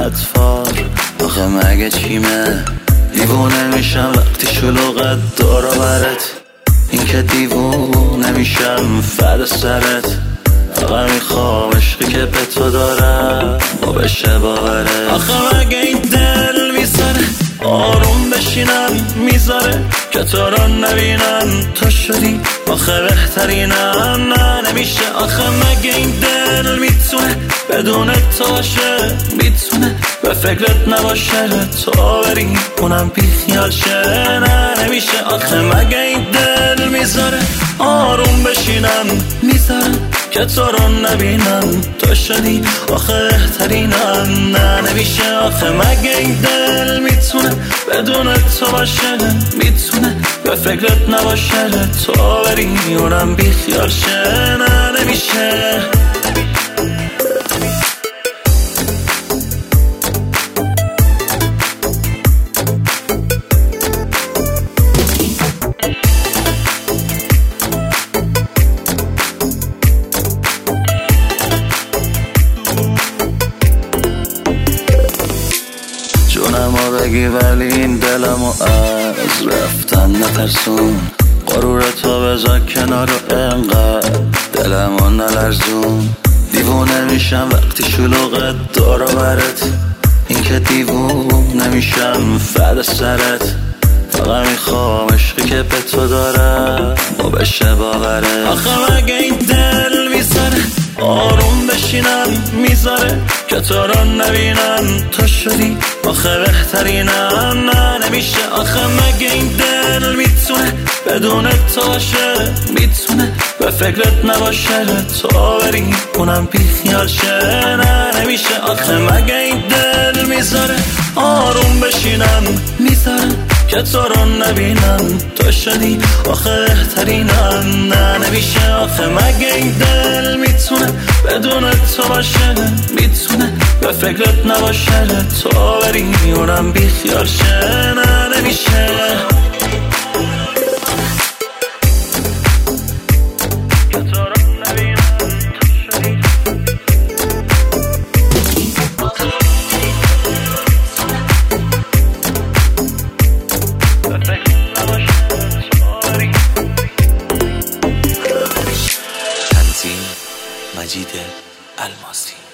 اطفال. آخه مگه چیمه دیوونه میشم وقتی شلوغت دور و برت. این که دیوونه میشم فد سرت. فقط میخوام عشقی که به تو دارم و بشه باورت. آخه مگه این دل میذاره آروم بشینم میذاره که تو رو نبینم تو شدی آخه بهترینم. نه نمیشه. آخه مگه این دل میتونه بدون تو باشه؟ میتونه به فکرت نباشه تو بری اونم بی خیال شه؟ نه نمیشه. آخه مگه این دل میذاره آروم بشینم میذاره که تو رو نبینم تو شدی آخه بهترینم. نه نمیشه. آخه مگه این دل میتونه بدون تو باشه؟ میتونه به فکرت نباشه تو بری اونم بی خیال شه؟ نه نمیشه. جونمو بگی ولی این دلمو از رفتن نترسون. غرورتو بذار کنار و انقدر دلمو نلرزون. دیوونه میشم وقتی شلوغت دور و برت. این که دیوونه میشم فد سرت. فقط میخوام عشقی که به تو دارم و بشه باورت. آخه مگه این دل میذاره آروم بشینم میذاره که تو رو نبینم تو شدی آخه بهترینم. نه نمیشه. آخه مگه این دل میتونه بدون تو باشه؟ میتونه به فکرت نباشه تو بری اونم بی خیال شه؟ نه نمیشه. آخه مگه این دل میذاره آروم بشینم میذاره که تو رو نبینم تو شدی آخه بهترینم. نه نمیشه. آخه مگه این دل میتونه بدون تو باشه؟ میتونه به فکرت نباشه تو بری اونم بی خیال شه؟ نه نمیشه. مجید الماسی.